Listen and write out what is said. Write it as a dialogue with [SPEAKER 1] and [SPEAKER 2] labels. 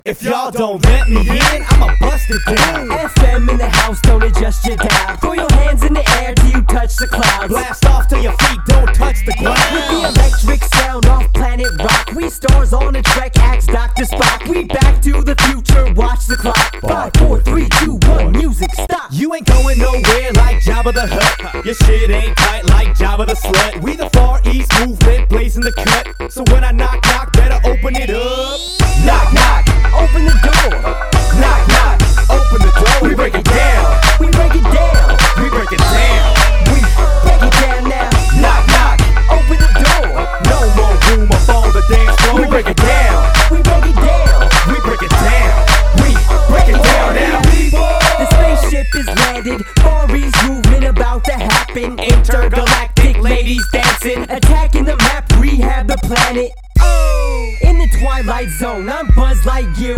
[SPEAKER 1] If y'all don't let me in, I'ma bust it down.
[SPEAKER 2] FM in the house, don't adjust your dial. Throw your hands in the air till you touch the clouds.
[SPEAKER 1] Blast off till your feet don't touch the ground.
[SPEAKER 2] With the electric sound off planet rock, we stars on a trek, axe Dr. Spock. We back to the future, watch the clock. 5, 4, 3, 2, 1, music stop.
[SPEAKER 1] You ain't going nowhere like Jabba the Hutt. Your shit ain't tight like Jabba the Slut. We the Far East movement, blazing the cut. So when I knock, knock, better open it up. Knock, knock,
[SPEAKER 2] Open the door,
[SPEAKER 1] knock, knock, open the door. We break it down,
[SPEAKER 2] we break it down,
[SPEAKER 1] we break it down.
[SPEAKER 2] we break it down now.
[SPEAKER 1] Knock, knock,
[SPEAKER 2] Open the door,
[SPEAKER 1] no more room up on the dance floor. We break it down,
[SPEAKER 2] we break it down.
[SPEAKER 1] we break it down, we break it down now.
[SPEAKER 2] The spaceship is landed, Far East movement about to happen. Intergalactic ladies dancing, attacking the map, rehab the planet. In the Twilight Zone, I'm Buzz Lightyear